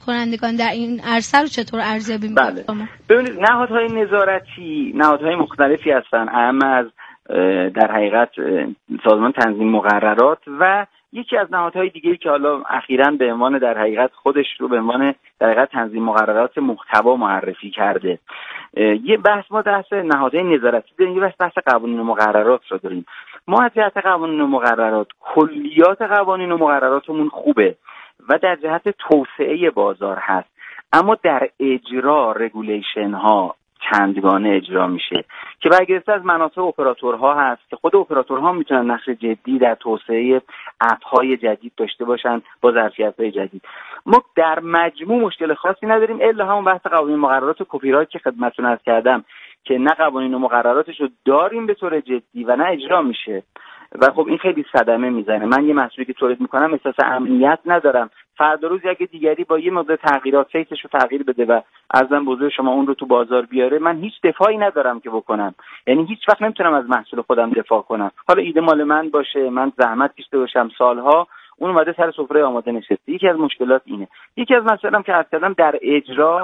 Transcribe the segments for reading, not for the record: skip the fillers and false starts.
کنندگان در این عرصه رو چطور ارزیابی می‌کنید؟ بله. ببینید نهادهای نظارتی نهادهای مختلفی هستن، اهم از در حقیقت سازمان تنظیم مقررات و یکی از نهادهای دیگه‌ای که حالا اخیراً به عنوان در حقیقت خودش رو به عنوان در حقیقت تنظیم مقررات محتوا معرفی کرده. یه ما بحث نهادهای نظارتی داریم، یه بحث قوانین و مقررات رو داریم. ما از جهت قوانین و مقررات کلیات قوانین و مقرراتمون خوبه و در جهت توسعه بازار هست، اما در اجرا رگولیشن ها چندگانه اجرا میشه که برگرفته از منافع اپراتورها هست که خود اپراتورها میتونن نقش جدی در توسعه اپ‌های جدید داشته باشن با ظرفیت‌های جدید. ما در مجموع مشکل خاصی نداریم الا همون بحث قوانین مقررات و کپی رایت که خدمتتون عرض کردم که نه قوانین و مقرراتش رو داریم به طور جدی و نه اجرا میشه و خب این خیلی صدمه میزنه. من یه محصولی که تولید میکنم احساس امنیت ندارم، فردا روز اگه دیگری با یه مقدار تغییرات سیتش رو تغییر بده و ازم بزرگ شما اون رو تو بازار بیاره، من هیچ دفاعی ندارم که بکنم، یعنی هیچ وقت نمیتونم از محصول خودم دفاع کنم. حالا ایده مال من باشه، من زحمت کشیده باشم سالها، اون اومده سر سفره آماده نشسته. یکی از مشکلات اینه. یکی از مسائلم که عرض کردم در اجرا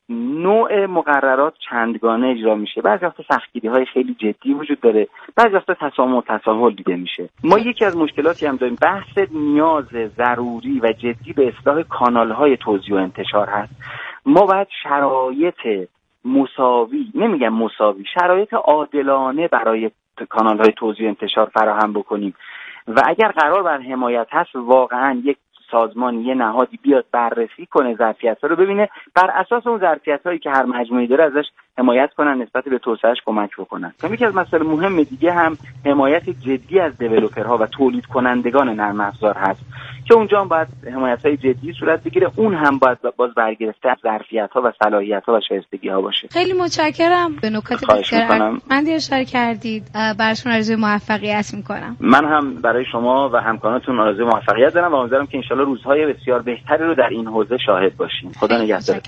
نوع مقررات چندگانه اجرا میشه. بعضی وقتا سختگیری‌های خیلی جدی وجود داره، بعضی وقتا تساهل دیده میشه. ما یکی از مشکلاتی هم داریم، بحث نیاز ضروری و جدی به اصلاح کانال‌های توزیع و انتشار هست. ما باید شرایط مساوی، نمیگم مساوی، شرایط عادلانه برای کانال‌های توزیع و انتشار فراهم بکنیم و اگر قرار بر حمایت هست واقعاً یک سازمانی یه نهادی بیاد بررسی کنه ظرفیت‌ها رو، ببینه بر اساس اون ظرفیت‌هایی که هر مجموعه‌ای داره ازش حمایت کنن، نسبت به توسعه‌اش کمک بکنن. یکی از مسائل مهم دیگه هم حمایت جدی از دیولپرها و تولید کنندگان نرم افزار هست که اونجا هم باید حمایت‌های جدی صورت بگیره. اون هم باید باز برگرفته از ظرفیت‌ها و صلاحیت‌ها و شایستگی‌ها باشه. خیلی متشکرم. به نکات بسیار من اشاره کردید. براتون آرزوی موفقیت می‌کنم. من هم برای شما و همکارانتون آرزوی موفقیت دارم و امیدوارم که ان شاءالله روزهای بسیار بهتری رو در این حوزه شاهد باشیم. خدا نگهدار.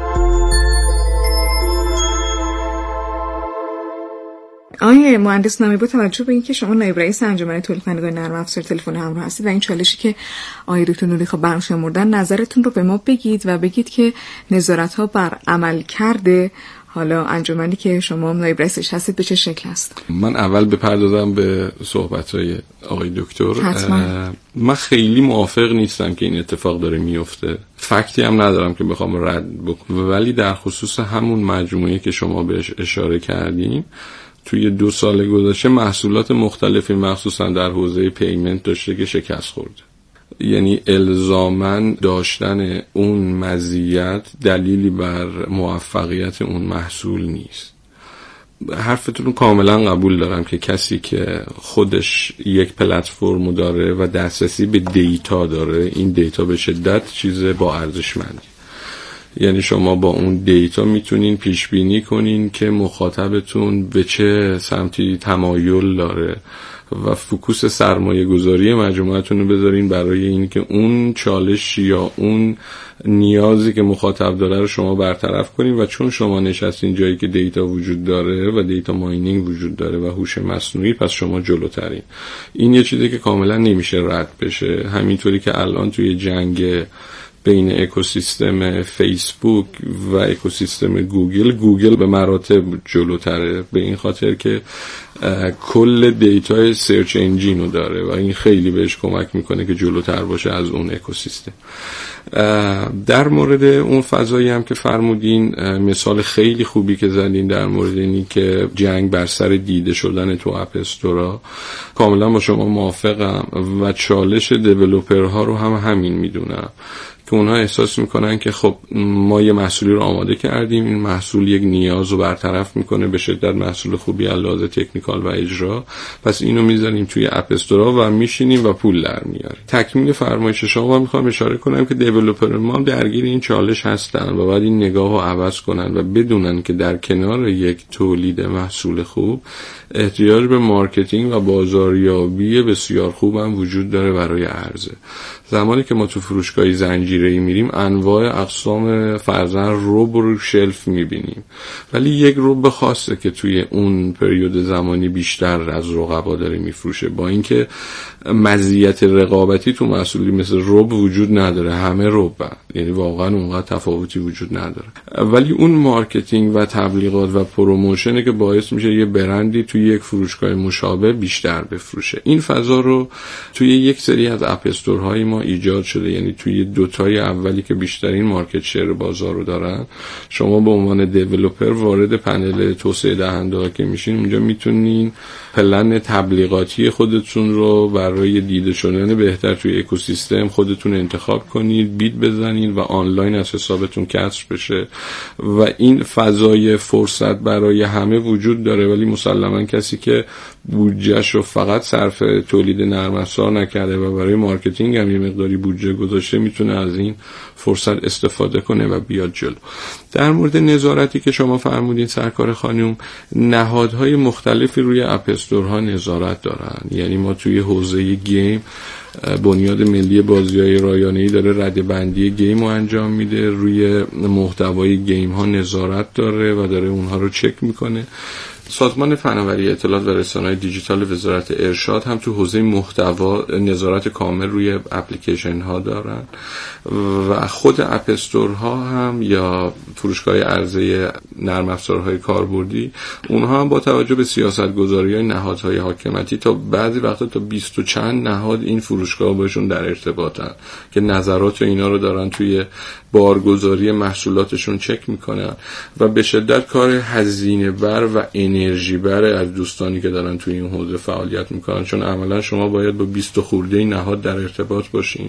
آقای مهندس نامی، با توجه به اینکه شما نایب رئیس انجمن تولید کنندگان نرم افزار تلفن همراه هستید و این چالشی که آقای دکتر نوری‌خوا برشمردن، نظرتون رو به ما بگید و بگید که نظارت‌ها بر عملکرد حالا انجمنی که شما نایب رئیسش هستید به چه شکل است؟ من اول بپردازم به صحبت‌های آقای دکتر. من خیلی موافق نیستم که این اتفاق داره میفته، فکتی هم ندارم که بخوام رد بکنم، ولی در خصوص همون مجموعه که شما بهش اشاره کردیم توی 2 سال گذشته محصولات مختلفی مخصوصا در حوزه پیمنت داشته که شکست خورده. یعنی الزاماً داشتن اون مزیت دلیلی بر موفقیت اون محصول نیست. حرفتون رو کاملا قبول دارم که کسی که خودش یک پلتفرم داره و دسترسی به دیتا داره، این دیتا به شدت چیز با ارزشمندی. یعنی شما با اون دیتا میتونین پیش بینی کنین که مخاطبتون به چه سمتی تمایل داره و فوکوس سرمایه گذاری مجموعتون رو بذارین برای این که اون چالش یا اون نیازی که مخاطب داره رو شما برطرف کنین و چون شما نشستین جایی که دیتا وجود داره و دیتا ماینینگ وجود داره و هوش مصنوعی، پس شما جلوترین. این یه چیزی که کاملا نمیشه رد بشه. همینطوری که الان توی جنگ بین اکوسیستم فیسبوک و اکوسیستم گوگل به مراتب جلوتره، به این خاطر که کل دیتای سرچ انجین رو داره و این خیلی بهش کمک میکنه که جلوتر باشه از اون اکوسیستم. در مورد اون فضایی هم که فرمودین، مثال خیلی خوبی که زدین در مورد اینی که جنگ بر سر دیده شدن تو اپ استورا، کاملا با شما موافقم و چالش دیولپرها رو هم همین میدونم که اونها احساس میکنن که خب ما یه محصولی رو آماده کردیم، این محصول یک نیاز رو برطرف میکنه، به شدت محصول خوبی از لحاظ تکنیکال و اجرا، پس اینو میذاریم توی اپ استورا و میشینیم و پول در میاریم. تکمیل فرمایش شما میخوام اشاره کنم که دیولپر ما درگیر این چالش هستن و باید این نگاه رو عوض کنن و بدونن که در کنار یک تولید محصول خوب احتیاج به مارکتینگ و بازاریابی بسیار خوب هم وجود داره برای عرضه. زمانی که ما تو فروشگاه زنجیره‌ای میریم انواع اقسام فرضاً رب رو شلف میبینیم، ولی یک رب خاصه که توی اون پریود زمانی بیشتر از رقبا داره میفروشه، با اینکه مزیت رقابتی تو محصولی مثل رب وجود نداره، همه ربن، یعنی واقعا اونقدر تفاوتی وجود نداره، ولی اون مارکتینگ و تبلیغات و پروموشنه که باعث میشه یه برندی توی یک فروشگاه مشابه بیشتر بفروشه. این فضا رو توی یک سری از اپ استورهای ما ایجاد شده، یعنی توی دوتای اولی که بیشترین مارکت شیر بازار رو دارن، شما به عنوان دیولپر وارد پنل توسعه دهنده ها که میشین، اونجا میتونین پلن تبلیغاتی خودتون رو برای دیده شدن بهتر توی اکوسیستم خودتون انتخاب کنید، بید بزنید و آنلاین از حسابتون کسر بشه و این فضای فرصت برای همه وجود داره. ولی مسلماً کسی که بودجهش رو فقط صرف تولید نرم افزار نکرده و برای مارکتینگ هم یه مقداری بودجه گذاشته، میتونه از این فرصت استفاده کنه و بیاد جلو. در مورد نظارتی که شما فرمودین سرکار خانم، نهادهای مختلفی روی اپ استورها نظارت دارن. یعنی ما توی حوزه گیم بنیاد ملی بازی‌های رایانه‌ای داره رده‌بندی گیم رو انجام میده، روی محتوای گیم ها نظارت داره و داره اونها رو چک میکنه. سازمان فناوری اطلاعات و رسانه‌های دیجیتال وزارت ارشاد هم تو حوزه محتوا نظارت کامل روی اپلیکیشن ها دارن و خود اپ استورها هم یا فروشگاه عرضه نرم افزارهای کاربردی، اونها هم با توجه به سیاست‌گذاری‌های نهادهای حاکمتی تا بعضی وقتا تا 20 و چند نهاد این فروشگاه باشون در ارتباطن که نظرات اینا رو دارن توی بارگذاری محصولاتشون چک میکنن و به شدت کار هزینه بر و انرژی بر از دوستانی که دارن توی این حوزه فعالیت میکنن، چون عملا شما باید با 20 خورده نهاد در ارتباط باشین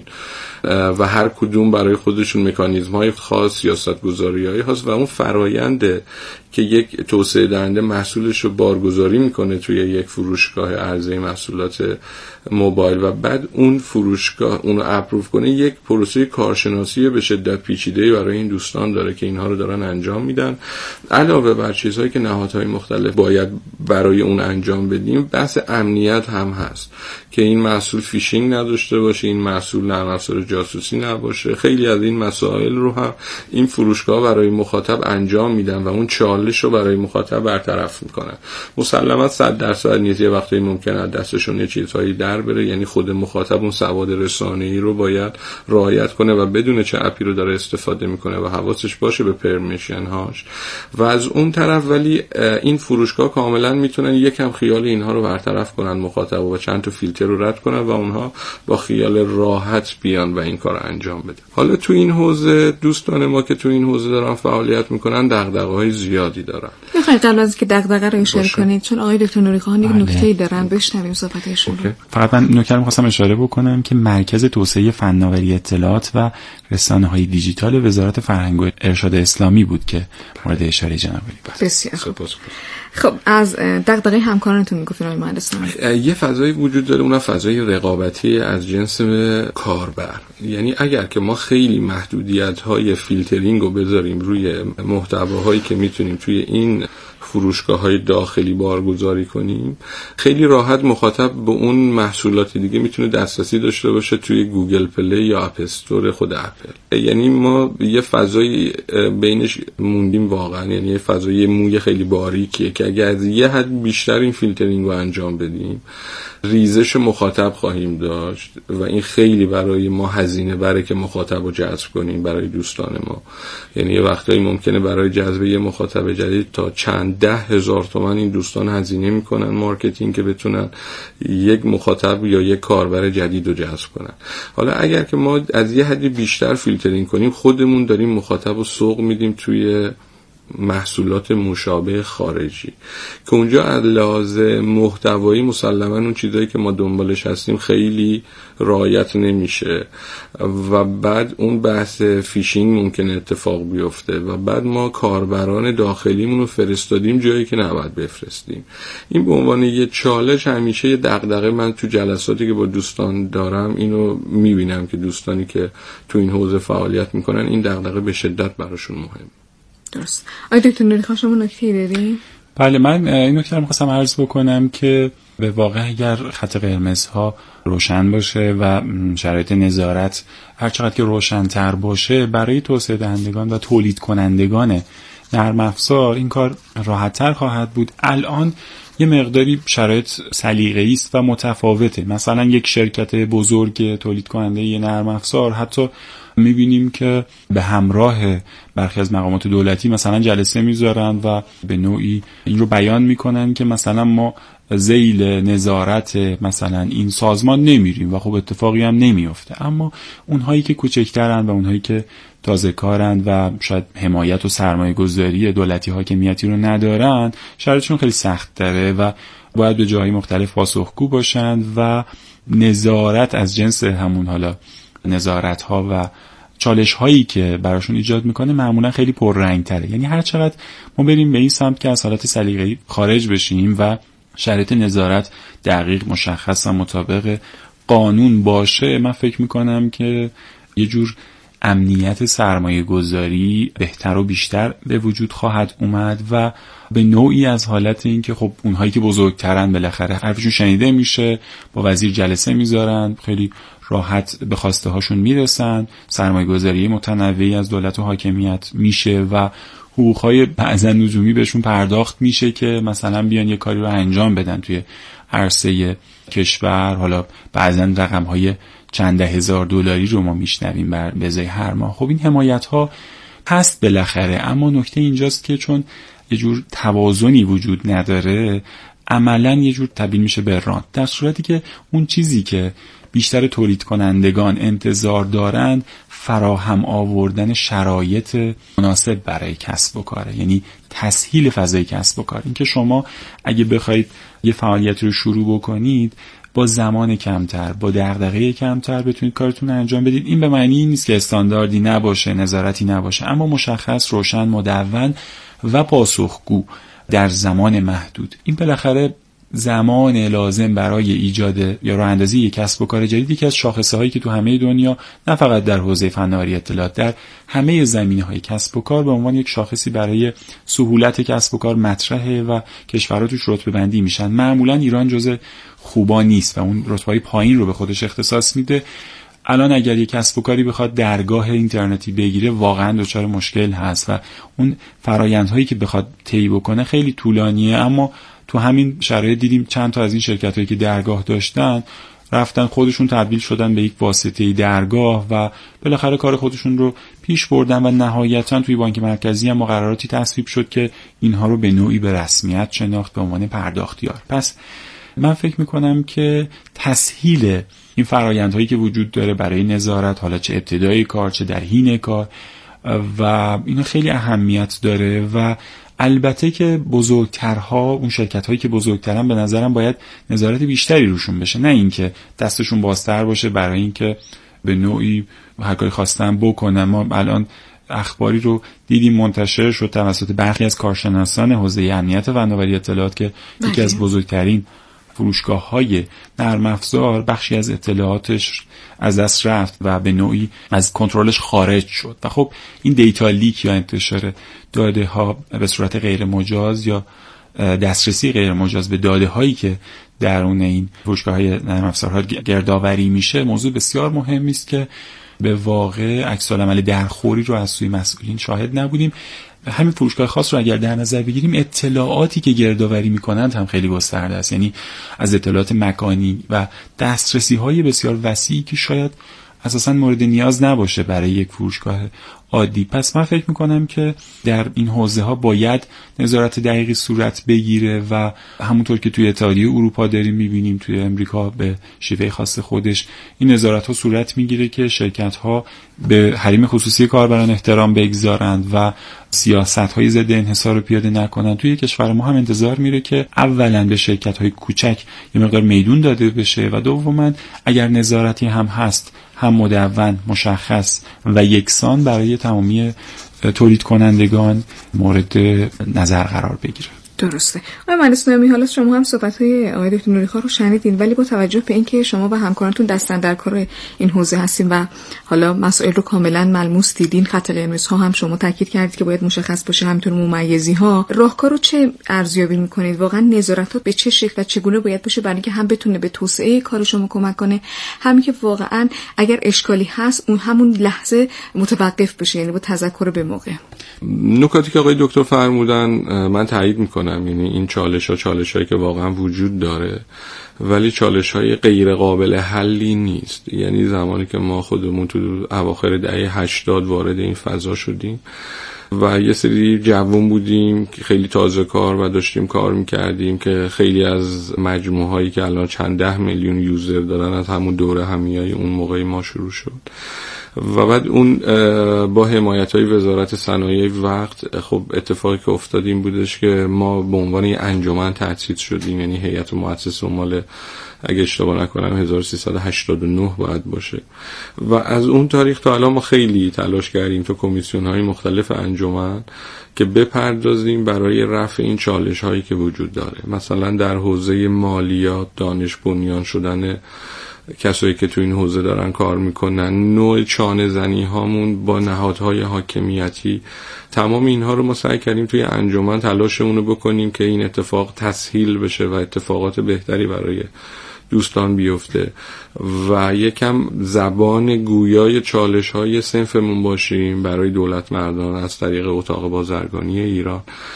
و هر کدوم برای خودشون مکانیزم‌های خاص، سیاست‌گذاری‌های خاص و اون فراینده که یک توسعه دهنده محصولش رو بارگذاری میکنه توی یک فروشگاه عرضه محصولات موبایل و بعد اون فروشگاه اونو اپروو کنه، یک پروسه کارشناسی به شدت پیچیده برای این دوستان داره که اینها رو دارن انجام میدن. علاوه بر چیزهایی که نهادهای مختلف باید برای اون انجام بدیم، بحث امنیت هم هست که این محصول فیشینگ نداشته باشه، این محصول نرم افزار جاسوسی نباشه. خیلی از این مسائل رو هم این فروشگاه برای مخاطب انجام میدن و اون چالش رو برای مخاطب برطرف میکنن. مسلماً 100% نیست، یه وقتی ممکنه از دستشون یه چیزهایی در بره، یعنی خود مخاطب اون سواد رسانه‌ای رو باید رعایت کنه و بدونه چه اپی رو داره استفاده میکنه و حواسش باشه به پرمیشن هاش. و از اون طرف ولی این فروشگاه کاملا میتونن یکم خیال اینها رو برطرف کنن مخاطب و چند تا فیلتر رو رد کنن و اونها با خیال راحت بیان و این کار رو انجام بدن. حالا تو این حوزه دوستان ما که تو این حوزه دارن فعالیت میکنن دغدغه‌های زیادی دارن. میخواید قبل از که دغدغه رو اشاره کنید، چون آقای دکتر نوری خان یک نکته‌ای دارن، بشنویم صحبتشون رو. فقط من نکته می‌خواستم اشاره بکنم که مرکز توسعه فناوری اطلاعات و رسانه‌های دیجیتال وزارت فرهنگ و ارشاد اسلامی بود که مورد اشاره جناب علی بود. بسیار خوب. خب از دغدغه همکارانتون میگفتین آقای مهندس نامی. یه فضایی وجود داره، اون فضای رقابتی از جنس کاربر. یعنی اگر که ما خیلی محدودیت‌های فیلترینگ رو بذاریم روی محتواهایی که میتونیم توی این فروشگاه‌های داخلی بارگذاری کنیم، خیلی راحت مخاطب به اون محصولات دیگه میتونه دسترسی داشته باشه توی گوگل پلی یا اپ استور خود اپل. یعنی ما یه فضایی بینش موندیم واقعا، یعنی یه فضای موی خیلی باریکیه که اگر از یه حد بیشتر این فیلترینگ رو انجام بدیم، ریزش مخاطب خواهیم داشت و این خیلی برای ما هزینه بره که مخاطب رو جذب کنیم برای دوستان ما. یعنی یه وقتایی ممکنه برای جذب یه مخاطب جدید تا چند 10,000 تومان این دوستان هزینه میکنن مارکتینگ که بتونن یک مخاطب یا یک کاربر جدید رو جذب کنن. حالا اگر که ما از یه حدی بیشتر فیلترینگ کنیم، خودمون داریم مخاطب رو سوق میدیم توی محصولات مشابه خارجی که اونجا از لحاظ محتوایی مسلماً اون چیزایی که ما دنبالش هستیم خیلی رعایت نمیشه و بعد اون بحث فیشینگ ممکنه اتفاق بیفته و بعد ما کاربران داخلیمون رو فرستادیم جایی که نباید بفرستیم. این به عنوان یه چالش همیشه یه دغدغه من تو جلساتی که با دوستان دارم اینو میبینم که دوستانی که تو این حوزه فعالیت میکنن این دغدغه به شدت براشون مهمه. درست. آقای دکتر نوری خان شما نکته‌ای دارین؟ بله، من این نکته رو می‌خواستم عرض بکنم که به واقع اگر خط قرمزها روشن باشه و شرایط نظارت هر چقدر که روشن‌تر باشه برای توسعه دهندگان و تولید کنندگان نرم افزار این کار راحت‌تر خواهد بود. الان یه مقداری شرایط سلیقه‌ای است و متفاوته. مثلا یک شرکت بزرگ تولید کننده یه نرم افزار حتی می‌بینیم که به همراه برخی از مقامات دولتی مثلا جلسه میذارن و به نوعی این رو بیان میکنن که مثلا ما ذیل نظارت مثلا این سازمان نمیریم و خب اتفاقی هم نمیفته. اما اونهایی که کوچکترن و اونهایی که تازه کارن و شاید حمایت و سرمایه گذاری دولتی حاکمیتی رو ندارن شرایطشون خیلی سخت داره و باید به جاهای مختلف پاسخگو باشن و نظارت از جنس همون حالا نظارت ها و چالش هایی که براشون ایجاد میکنه معمولا خیلی پررنگ تره. یعنی هر چقدر ما بریم به این سمت که از حالت سلیقه‌ای خارج بشیم و شرایط نظارت دقیق مشخص و مطابق قانون باشه، من فکر میکنم که یه جور امنیت سرمایه گذاری بهتر و بیشتر به وجود خواهد اومد و به نوعی از حالت این که خب اونهایی که بزرگترن بالاخره حرفشون شنیده میشه، با وزیر جلسه میذارن، خیلی راحت به خواسته هاشون میرسن، سرمایه گذاری متنوعی از دولت و حاکمیت میشه و حقوقهای بعضا نجومی بهشون پرداخت میشه که مثلا بیان یه کاری رو انجام بدن توی عرصه کشور. حالا بعضا رقمهای چند ده هزار دلاری رو ما میشنویم به ازای هر ماه. خب این حمایت ها هست بالاخره، اما نکته اینجاست که چون یه جور توازنی وجود نداره عملا یه جور تبدیل میشه به رانت، در صورتی که اون چیزی که بیشتر تولید کنندگان انتظار دارند فراهم آوردن شرایط مناسب برای کسب و کاره، یعنی تسهیل فضای کسب و کار. این که شما اگه بخواید یه فعالیت رو شروع بکنید با زمان کمتر، با دغدغه کمتر بتونید کارتون رو انجام بدید، این به معنی نیست که استانداردی نباشه، نظارتی نباشه، اما مشخص، روشن، مدون و پاسخگو در زمان محدود. این بالاخره زمان لازم برای ایجاد یا راه اندازی یک کسب و کار جدید یکی از شاخصه هایی که تو همه دنیا، نه فقط در حوزه فناوری اطلاعات، در همه زمینه‌های کسب و کار به عنوان یک شاخصی برای سهولت کسب و کار مطرحه و کشورها توش رتبه بندی میشن. معمولا ایران جزء خوبا نیست و اون رتبه‌های پایین رو به خودش اختصاص میده. الان اگر یک کسب و کاری بخواد درگاه اینترنتی بگیره واقعا دچار مشکل هست و اون فرآیندهایی که بخواد طی بکنه خیلی طولانیه. اما تو همین شرایط دیدیم چند تا از این شرکتایی که درگاه داشتن رفتن خودشون تبدیل شدن به یک واسطه درگاه و بالاخره کار خودشون رو پیش بردن و نهایتاً توی بانک مرکزی هم مقرراتی تصویب شد که اینها رو به نوعی به رسمیت شناخت به عنوان پرداختیار. پس من فکر میکنم که تسهیل این فرآیندهایی که وجود داره برای نظارت، حالا چه ابتدای کار چه در حین کار، و اینا خیلی اهمیت داره و البته که بزرگترها، اون شرکت‌هایی که بزرگترن به نظرم باید نظارت بیشتری روشون بشه، نه اینکه دستشون بازتر باشه برای اینکه به نوعی هر کاری خواستن بکنن. ما الان اخباری رو دیدیم منتشر شد توسط برخی از کارشناسان حوزه امنیت فناوری اطلاعات که یکی از بزرگترین فروشگاه‌های نرم افزار بخشی از اطلاعاتش از دست رفت و به نوعی از کنترلش خارج شد و خب این دیتا لیک یا انتشار داده ها به صورت غیر مجاز یا دسترسی غیر مجاز به داده هایی که درون این فروشگاه‌های نرم افزارها گردآوری میشه موضوع بسیار مهمی است که به واقع عکس‌العمل درخوری رو از سوی مسئولین شاهد نبودیم. همین فروشگاه خاص رو اگر در نظر بگیریم اطلاعاتی که گردآوری میکنند هم خیلی گسترده است، یعنی از اطلاعات مکانی و دسترسی های بسیار وسیعی که شاید اساساً مورد نیاز نباشه برای یک فروشگاه عادی. پس من فکر میکنم که در این حوزه ها باید نظارت دقیقی صورت بگیره و همونطور که توی اتحادیه اروپا داریم میبینیم توی امریکا به شیوه خاص خودش این نظارت ها صورت میگیره که شرکت ها به حریم خصوصی کاربران احترام بگذارند و سیاست های ضد انحصار رو پیاده نکنند. توی کشور ما هم انتظار میره که اولا به شرکت های کوچک یه مقدار میدون داده بشه و دوما اگر نظارتی هم هست هم مدون، مشخص و یکسان برای تمامی تولید کنندگان مورد نظر قرار بگیره. درسته. آقای مهندس نامی، حالا شما هم صحبت‌های آقای دکتر نوری‌خواه رو شنیدین، ولی با توجه به اینکه شما و همکارانتون دستن در کار این حوزه هستین و حالا مسائل رو کاملا ملموس دیدین، خط قرمزها هم شما تاکید کردید که باید مشخص باشه، همینطور ممیزی‌ها، راهکار رو چه ارزیابی می‌کنید؟ واقعا نظارت‌ها به چه شکل و چگونه باید باشه برای اینکه هم بتونه به توسعه کار شما کمک کنه، همین که واقعا اگر اشکالی هست اون همون لحظه متوقف بشه، یعنی با تذکر به موقع. نکاتی که آقای دکتر فرمودن من تایید میکنم، یعنی این چالش‌هایی که واقعا وجود داره ولی چالش‌های غیر قابل حلی نیست. یعنی زمانی که ما خودمون تو اواخر دهه 80 وارد این فضا شدیم و یه سری جوان بودیم که خیلی تازه کار و داشتیم کار میکردیم که خیلی از مجموعهایی که الان چند 10 میلیون یوزر دارن از همون دوره همیای اون موقع ما شروع شد و بعد اون با حمایت‌های وزارت صنایع وقت خب اتفاقی که افتاد این بودش که ما به عنوان یه انجمن تأسیس شدیم، یعنی هیئت مؤسسه مال اگه اشتباه نکنم 1389 باید باشه و از اون تاریخ تا الان ما خیلی تلاش کردیم تو کمیسیون‌های مختلف انجمن که بپردازیم برای رفع این چالش‌هایی که وجود داره. مثلا در حوزه مالیات، دانش بنیان شدن کسایی که تو این حوزه دارن کار میکنن، نوع چانه زنی هامون با نهادهای حاکمیتی، تمام اینها رو ما سعی کردیم توی انجمن تلاشمون رو بکنیم که این اتفاق تسهیل بشه و اتفاقات بهتری برای دوستان بیفته و یکم زبان گویای چالش‌های صنفمون باشیم برای دولت مردان از طریق اتاق بازرگانی ایران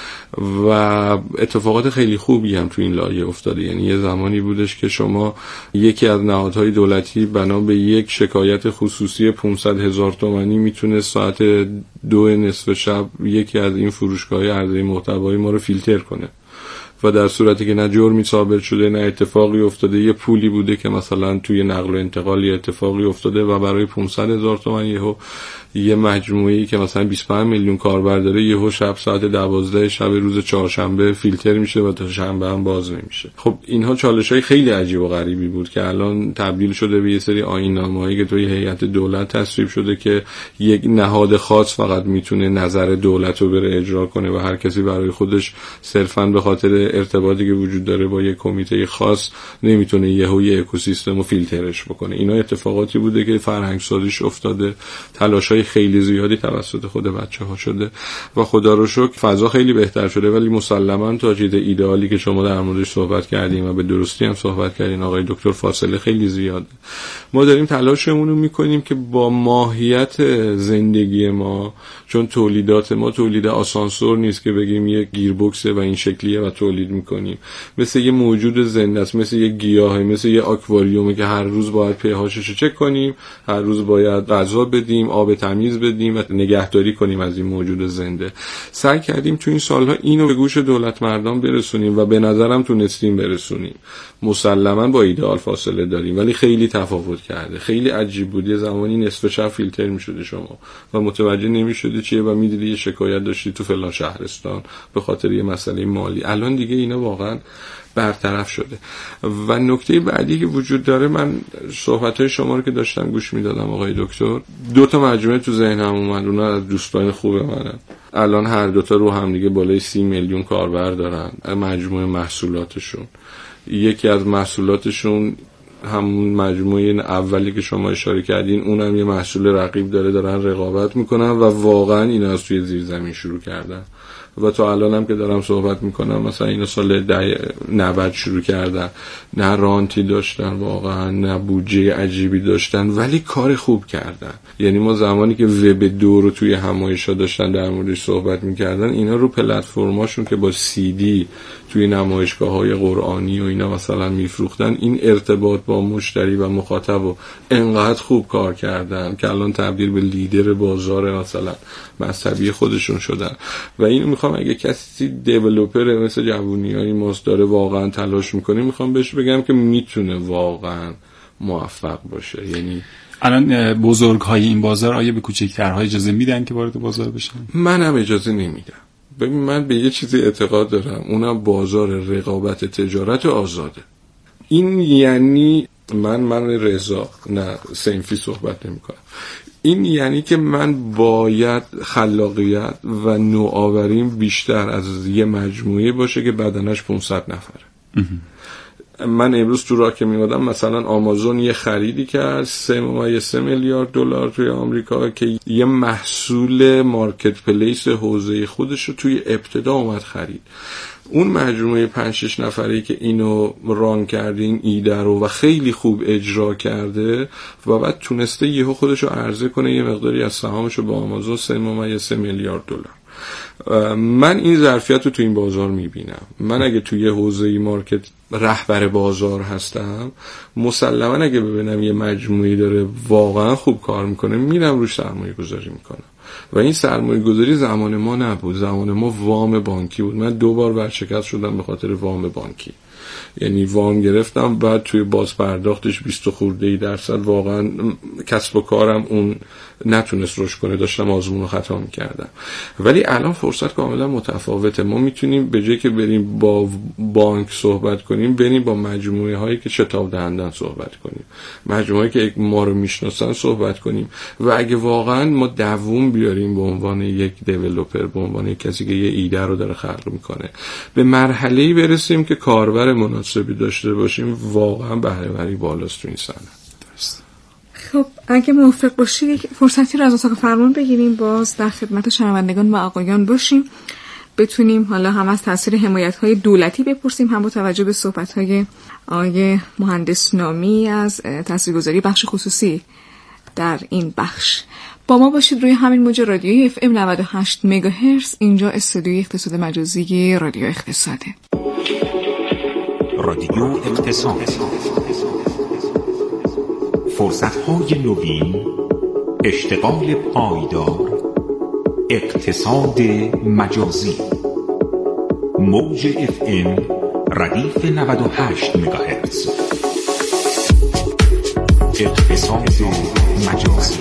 و اتفاقات خیلی خوبی هم تو این لایه افتاده. یعنی یه زمانی بودش که شما یکی از نهادهای دولتی بنا به یک شکایت خصوصی 500,000 تومانی میتونه ساعت 2 نصف شب یکی از این فروشگاه‌های عرضه محتوای ما رو فیلتر کنه و در صورتی که نه جرمی ثابت شده نه اتفاقی افتاده، یه پولی بوده که مثلا توی نقل و انتقال یه اتفاقی افتاده و برای 500,000 تومان یه مجموعه‌ای که مثلا 25 میلیون کاربر داره یهو شب ساعت 12 شب روز چهارشنبه فیلتر میشه و تا شنبه هم باز نمیشه. خب اینها چالش‌های خیلی عجیب و غریبی بود که الان تبدیل شده به یه سری آیین‌نامه‌ای که توی هیئت دولت تصویب شده که یک نهاد خاص فقط میتونه نظر دولت رو بره اجرا کنه و هر کسی برای خودش صرفاً به خاطر ارتباطی که وجود داره با یک کمیته خاص نمیتونه یهو یه اکوسیستم رو فیلترش بکنه. اینا اتفاقاتی بوده که فرهنگ سازیش افتاده، تلاش‌های خیلی زیادی توسط خود بچه‌ها شده و خدا رو شکر فضا خیلی بهتر شده، ولی مسلماً تا چیز ایدئالی که شما در موردش صحبت کردیم و به درستی هم صحبت کردین آقای دکتر فاصله خیلی زیاده. ما داریم تلاشمون رو می‌کنیم که با ماهیت زندگی ما، چون تولیدات ما تولید آسانسور نیست که بگیم یه گیربکسه و این شکلیه و تولید می‌کنیم، مثل یه موجود زنده است، مثل یه گیاهه، مثل یه آکواریومه که هر روز باید pHش رو چک کنیم، هر روز باید غذا بدیم، آب تمیز بدیم و نگهداری کنیم از این موجود زنده. سعی کردیم تو این سالها اینو به گوش دولت مردان برسونیم و به نظرم تونستیم برسونیم. مسلماً با ایدئال فاصله داریم ولی خیلی تفاوت کرده. خیلی عجیب بود، یه زمانی نصف شب فیلتر می‌شد شما و متوجه نمی‌شدی چیه و می‌دیدی یه شکایت داشتی تو فلان شهرستان به خاطر یه مسئله مالی. الان دیگه اینا واقعاً برطرف شده. و نکته بعدی که وجود داره، من صحبت‌های شما رو که داشتم گوش میدادم آقای دکتر، 2 تا مجموعه تو ذهنم اومد، اونا از دوستان خوب منن. الان هر 2 تا رو هم دیگه بالای 30 میلیون کاربر دارن. مجموعه محصولاتشون، یکی از محصولاتشون همون مجموعه اولی که شما اشاره کردین، اونم یه محصول رقیب دارن رقابت میکنن و واقعا اینا از توی زیرزمین شروع کردن و تا الانم که دارم صحبت میکنم مثلا اینا سال 90 شروع کردن، نه رانتی داشتن واقعا، نه بودجه عجیبی داشتن، ولی کار خوب کردن. یعنی ما زمانی که وب 2 رو توی همایش‌ها داشتن در موردش صحبت میکردن، اینا رو پلتفرماشون که با CD توی نمایشگاه‌های قرآنی و اینا مثلا میفروختن، این ارتباط با مشتری و مخاطب رو انقدر خوب کار کردن که الان تبدیل به لیدر بازار مثلا مذهبی خودشون شدن. و اینو میخوام اگه کسی دیولپر مثل جوونیای ماست داره واقعا تلاش میکنه، میخوام بهش بگم که میتونه واقعا موفق باشه. یعنی الان بزرگ‌های این بازار آیا به کوچکترها اجازه میدن که وارد بازار بشن؟ منم اجازه نمیدم. ببین من به یه چیزی اعتقاد دارم، اونم بازار رقابت تجارت آزاده. این یعنی من رضا نه صنفی صحبت نمی کنم. این یعنی که من باید خلاقیت و نوآوریم بیشتر از یه مجموعه باشه که بدنش 500 نفره. من امروز تو راه که میادم مثلا آمازون یه خریدی کرد 3.3 میلیارد دلار توی آمریکا که یه محصول مارکت پلیس حوزه خودش رو توی ابتدا اومد خرید. اون مجموعه 5-6 نفری که اینو ران کرده این ایده رو و خیلی خوب اجرا کرده و بعد تونسته یهو خودش رو عرضه کنه یه مقداری از سهامش رو با آمازون 3.3 میلیارد دلار. من این ظرفیت رو تو این بازار میبینم. من اگه توی حوزه مارکت رهبر بازار هستم، مسلما اگه ببینم یه مجموعی داره واقعا خوب کار میکنه میرم روش سرمایه گذاری میکنم. و این سرمایه گذاری زمان ما نبود، زمان ما وام بانکی بود. من 2 بار ورشکست شدم به خاطر وام بانکی. یعنی وام گرفتم بعد توی باز پرداختش 20 خورده درصد واقعا کسب و کارم اون نتونست رشد کنه، داشتم آزمون و خطا میکردم. ولی الان فرصت کاملا متفاوته. ما میتونیم به جای که بریم با بانک صحبت کنیم بریم با مجموعه هایی که شتاب دهندن صحبت کنیم، مجموعه که ما رو میشناسن صحبت کنیم و اگه واقعا ما دووم بیاریم به عنوان یک دیولپر، به عنوان کسی که یه ایده رو داره خلق میکنه، به مرحله‌ای برسیم که کاربر مناسبی داشته باشیم، واقعا بهره وری بالاست تو این صنعت. خب اگه موافق باشید فرصتی رو از اتاق فرمان بگیریم، باز در خدمت شنوندگان و آقایان باشیم، بتونیم حالا هم از تاثیر حمایت‌های دولتی بپرسیم، هم با توجه به صحبت‌های آقای مهندس نامی از تاثیرگذاری بخش خصوصی در این بخش. با ما باشید روی همین موج رادیویی FM 98 مگاهرتز. اینجا استودیوی اقتصاد مجازی رادیو اقتصاده. رادیو اقتصاد، فرصت‌های نوین، اشتغال پایدار، اقتصاد مجازی. موج FM ردیف 98 مگاهرتز. اقتصاد مجازی.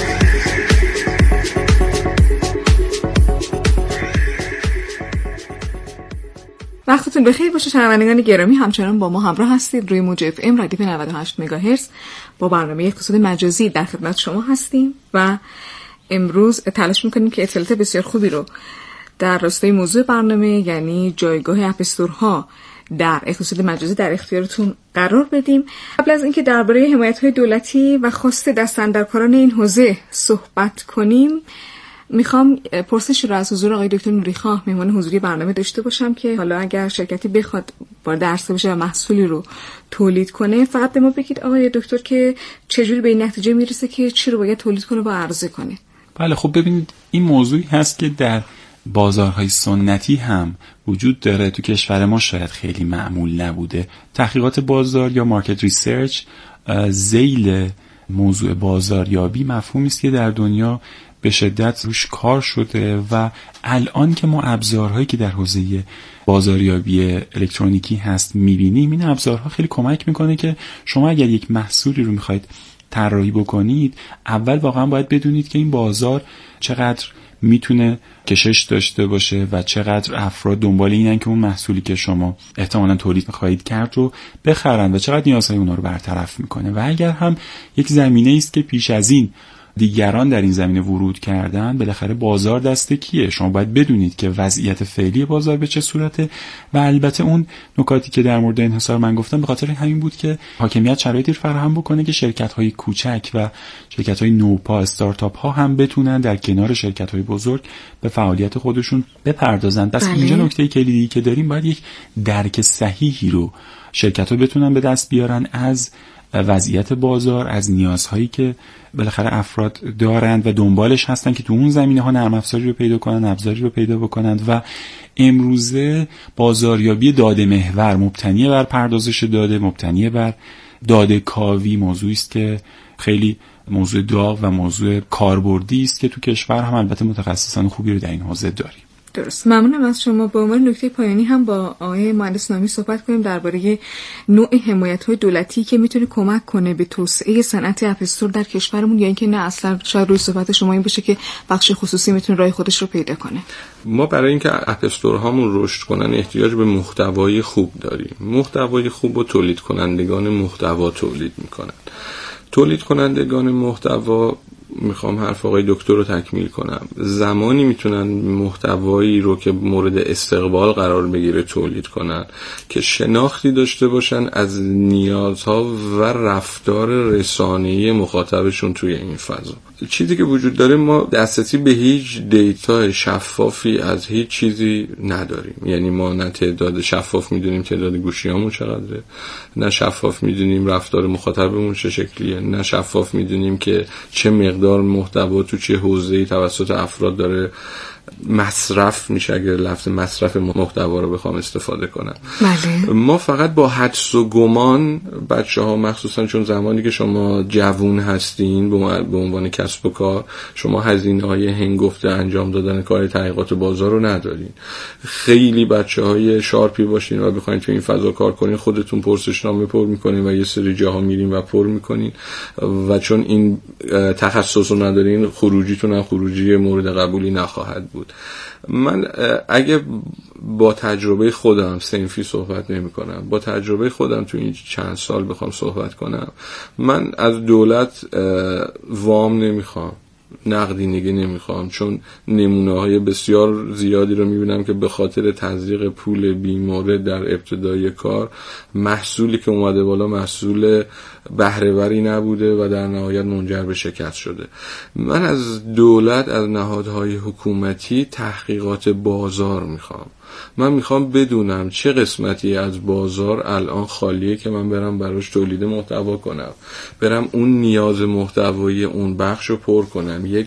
وقتتون بخیر باشه شنوندگان گرامی، همچنان با ما همراه هستید روی موج FM ردیف 98 مگاهرتز با برنامه اقتصاد مجازی در خدمت شما هستیم و امروز تلاش میکنیم که اطلاعات بسیار خوبی رو در راستای موضوع برنامه، یعنی جایگاه اپستورها در اقتصاد مجازی در اختیارتون قرار بدیم. قبل از اینکه درباره حمایت‌های دولتی و خواست دست‌اندرکاران این حوزه صحبت کنیم، میخوام پرسشی رو از حضور آقای دکتر نوریخواه مهمان حضوری برنامه داشته باشم که حالا اگر شرکتی بخواد وارد عرصه بشه و محصولی رو تولید کنه، فقط به ما بگید آقای دکتر که چجوری به این نتیجه میرسه که چی رو باید تولید کنه و عرضه کنه. بله خب ببینید این موضوعی هست که در بازارهای سنتی هم وجود داره، تو کشور ما شاید خیلی معمول نبوده. تحقیقات بازار یا مارکت ریسرچ ذیل موضوع بازاریابی مفهومی است که در دنیا به شدت روش کار شده و الان که ما ابزارهایی که در حوزه بازاریابی الکترونیکی هست میبینیم، این ابزارها خیلی کمک میکنه که شما اگر یک محصولی رو میخواید طراحی بکنید، اول واقعا باید بدونید که این بازار چقدر میتونه کشش داشته باشه و چقدر افراد دنبال اینن که اون محصولی که شما احتمالاً تولید می‌خواهید کرد رو بخرن و چقدر نیازهای اونا رو برطرف میکنه. و اگر هم یک زمینه است که پیش از این دیگران در این زمینه ورود کردن، بالاخره بازار دست کیه؟ شما باید بدونید که وضعیت فعلی بازار به چه صورته و البته اون نکاتی که در مورد انحصار من گفتم به خاطر همین بود که حاکمیت شرایطی رو فراهم بکنه که شرکت‌های کوچک و شرکت‌های نوپا، استارتاپ ها هم بتونن در کنار شرکت‌های بزرگ به فعالیت خودشون بپردازن. پس اینجا نکته کلیدی که داریم، باید یک درک صحیحی رو شرکت‌ها بتونن به دست بیارن از وضعیت بازار، از نیازهایی که بالاخره افراد دارند و دنبالش هستن که تو اون زمینه‌ها نرم افزاری رو پیدا کنن، ابزاری رو پیدا بکنند. و امروزه بازاریابی داده محور مبتنی بر پردازش داده، مبتنی بر داده کاوی موضوعی است که خیلی موضوع داغ و موضوع کاربردی است که تو کشور هم البته متخصصان خوبی رو در این حوزه داریم. درست، ممنونم از شما. به عنوان نکته پایانی هم با آقای مهندس نامی صحبت کنیم درباره نوع حمایت‌های دولتی که میتونه کمک کنه به توسعه صنعت اپستور در کشورمون، یا اینکه نه اصلا شاید روی صحبت شما این باشه که بخش خصوصی میتونه راه خودش رو پیدا کنه. ما برای اینکه اپستور هامون رشد کنن احتیاج به محتوای خوب داریم. محتوای خوب و تولید کنندگان محتوا تولید میکنن. تولید کنندگان محتوا میخوام حرف آقای دکتر رو تکمیل کنم. زمانی میتونن محتوایی رو که مورد استقبال قرار بگیره تولید کنن که شناختی داشته باشن از نیازها و رفتار رسانه‌ای مخاطبشون توی این فضا. چیزی که وجود داره، ما دسترسی به هیچ دیتا شفافی از هیچ چیزی نداریم. یعنی ما نه تعداد شفاف میدونیم تعداد گوشیامون چقدره، نه شفاف میدونیم رفتار مخاطبمون چه شکلیه، نه شفاف میدونیم که چه مقدار محتوا تو چه حوزه‌ای توسط افراد داره مصرف میشه، اگر لفظ مصرف محتوا رو بخوام استفاده کنم. بله. ما فقط با حدس و گمان بچه‌ها، مخصوصا چون زمانی که شما جوون هستین به عنوان کسب و کار، شما هزینه‌های هنگفته انجام دادن کار تحقیقات بازار رو ندارین. خیلی بچه‌های شارپی باشین و بخواید تو این فضا کار کنین، خودتون پرسشنامه پر می‌کنین و یه سری جاها میرین و پر می‌کنین و چون این تخصص رو ندارین، خروجیتون هم خروجی مورد قبولی نخواهد بود. من اگه با تجربه خودم صنفی صحبت نمی کنم، با تجربه خودم تو این چند سال بخوام صحبت کنم، من از دولت وام نمیخوام، نقدینگی نمیخوام، چون نمونه‌های بسیار زیادی رو میبینم که به خاطر تزریق پول بیمورد در ابتدای کار، محصولی که اومده بالا محصول بهره‌وری نبوده و در نهایت منجر به شکست شده. من از دولت، از نهادهای حکومتی تحقیقات بازار میخوام. من میخوام بدونم چه قسمتی از بازار الان خالیه که من برم براش تولید محتوا کنم، برم اون نیاز محتوایی اون بخش رو پر کنم، یک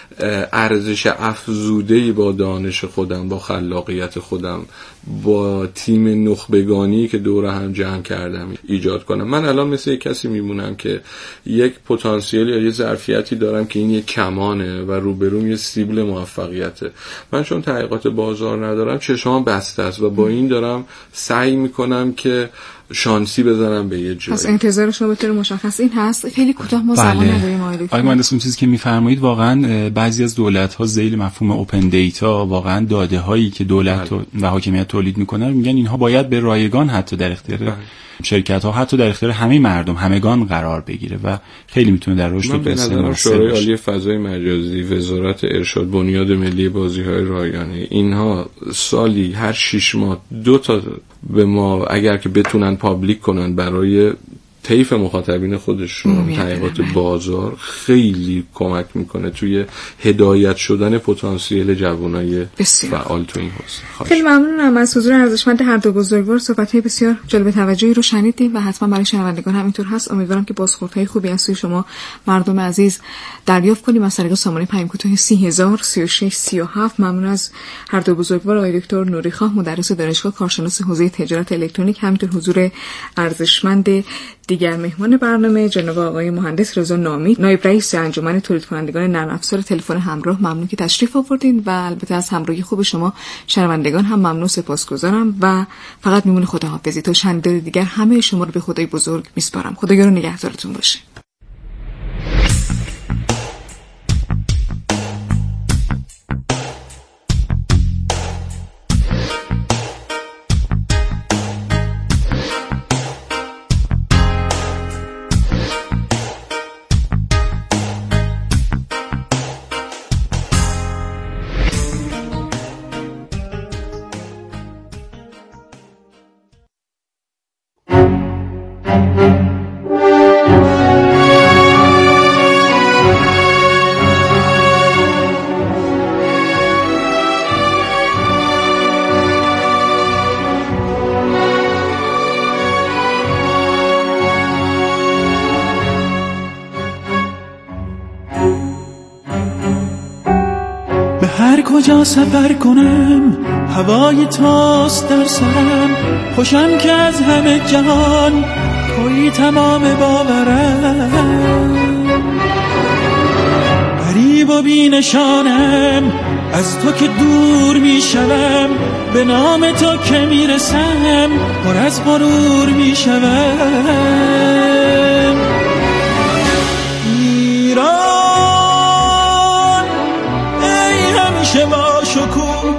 ارزش افزوده‌ای با دانش خودم، با خلاقیت خودم، با تیم نخبگانی که دور هم جمع کردم ایجاد کنم. من الان مثل یک کسی میمونم که یک پتانسیل یا یه ظرفیتی دارم که این یک کمانه و روبروم یه سیبل موفقیته. من چون تحقیقات بازار ندارم، چشام بسته است و با این دارم سعی میکنم که شانسی بزنم به یه جایی. پس انتظار شما به طور مشخص این هست. خیلی کوتاه ما زمان نداریم. آقای مهندس، اون چیزی که میفرمایید واقعا بعضی از دولت‌ها ذیل مفهوم اوپن دیتا واقعا داده هایی که دولت و حاکمیت تولید میکنن میگن اینها باید به رایگان حتی در اختیار شرکت ها، حتی در اختیار همه مردم، همگان قرار بگیره و خیلی میتونه در رشد و بسیار شورای عالی فضای مجازی، وزارت ارشاد، بنیاد ملی بازی‌های رایانه، اینها سالی هر 6 ماه 2 تا به ما اگر که بتونن پابلیک کنن برای طیف مخاطبین خودشون تحقیقات بازار، خیلی کمک میکنه توی هدایت شدن پتانسیل جوانای فعال تو این حوزه. خیلی ممنونم از حضور ارزشمند هر دو بزرگوار. صحبت‌های بسیار جالب توجهی رو شنیدیم و حتما برای شنوندگان همینطور هست. امیدوارم که بازخوردهای خوبی از سوی شما مردم عزیز دریافت کنیم. از طریق سامانه پیام کوتاه 3003637 ممنون از هر دو بزرگوار، آقای دکتر نوریخواه، مدرس دانشگاه، کارشناس حوزه تجارت الکترونیک، همینطور حضور ارزشمند دیگر مهمان برنامه جناب آقای مهندس رضا نامی، نایب رئیس انجمن تولید کنندگان نرم افزار تلفن همراه. ممنون که تشریف آوردین و البته از همراهی خوب شما شنوندگان هم ممنون، سپاسگزارم و فقط میمونه خداحافظی. تا چند دور دیگر همه شما رو به خدای بزرگ میسپارم. خدایا رو نگهدارتون باشه. کجا سفر کنم هوای تاست در سرم، خوشم که از همه جهان تویی تمام باورم، غریب و بی نشانم از تو که دور می شوم، به نام تو که می رسم پر از غرور می شوم. ایران ای همیشه با شکوه،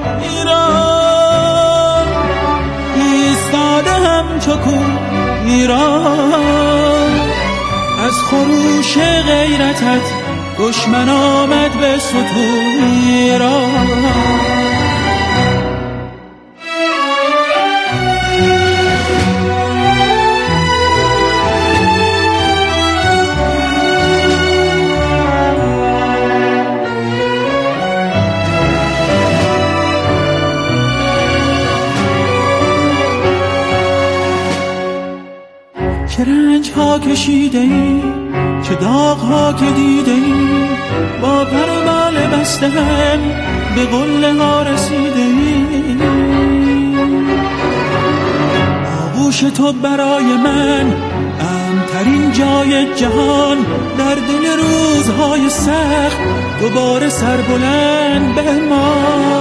ایران ایستاده هم تو کو، ایران از خروش غیرتت دشمن آمد به ستون ایران. چه رنج ها کشیده ای، چه داغ ها که دیده ای، با پر و بال بسته هم به قله ها رسیده ای. آغوش تو برای من امن‌ترین جای جهان، در دل روزهای سخت دوباره سربلند به ما.